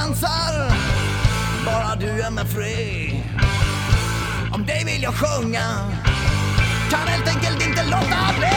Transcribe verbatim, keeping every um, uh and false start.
dansar, bara du är med fri. Om dig vill jag sjunga, kan helt enkelt inte låta bli.